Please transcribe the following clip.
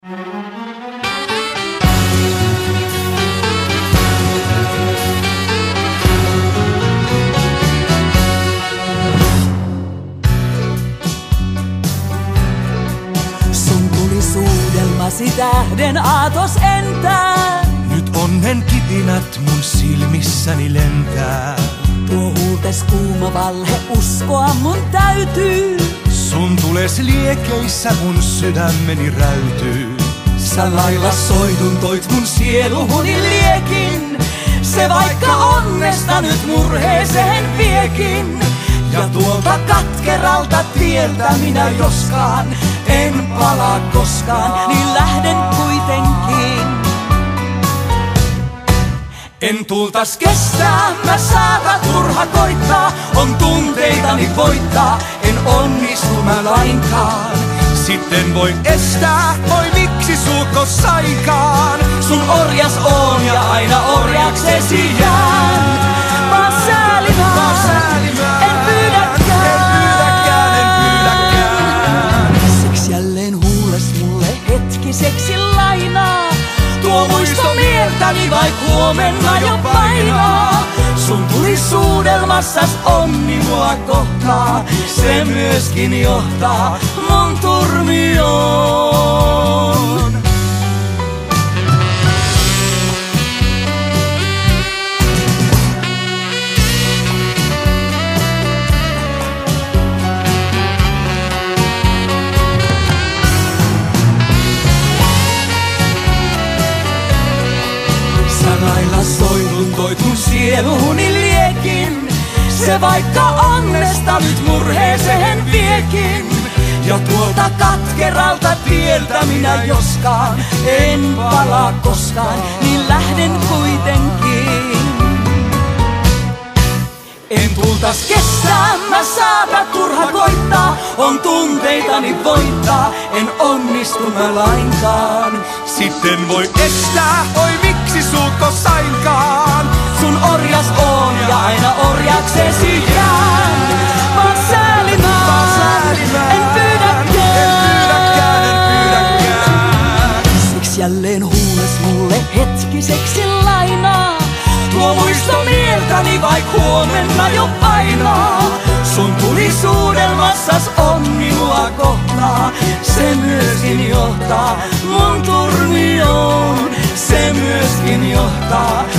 Sun tulisuudelmasi tähden aatos entää. Nyt onnen kipinät mun silmissäni lentää. Tuo huultes kuuma valhe uskoa mun täytyy. Sun tules liekeissä mun sydämeni räytyy. Sä lailla soidun toit mun sieluhuni liekin. Se vaikka onnesta nyt murheeseen viekin. Ja tuolta katkeralta tieltä minä joskaan en palaa koskaan, niin lähden kuitenkin. En tultas kestää, mä saata turha koittaa. On tunteitani voittaa, en onnistu mä lainkaan. Sitten voi estää, oi miksi sulko saikaan. Sun orjas on ja aina orjaksesi jään. Vaan säälimään, en pyydäkään. Siksi jälleen huules mulle hetkiseksi lainaa. Tuo muisto mieltäni vaik huomenna jo painaa. Sun tulisuudelmassas onni mua kohtaa. Se myöskin johtaa mun turmioon. Lailla soidun toit mun sieluhuni liekin. Se vaikka onnesta nyt murheeseen viekin. Ja tuolta katkeralta tieltä minä joskaan en palaa koskaan, niin lähden kuitenkin. En tultas kestää, mä saata turha koittaa. On tunteitani voittaa, en onnistu mä lainkaan. Sitten voi estää, oi miksi sulko sainkaan. Sun orjas on ja aina orjaksesi jään. Vaan säälimään, en pyydäkään. Siksi jälleen huules mulle hetkiseksi lainaa. Tuo muisto mieltäni vaik huomenna jo painaa. Sun tulisuudelmassas onni mua kohtaa. Se myöskin johtaa mun turmioon. Se myöskin johtaa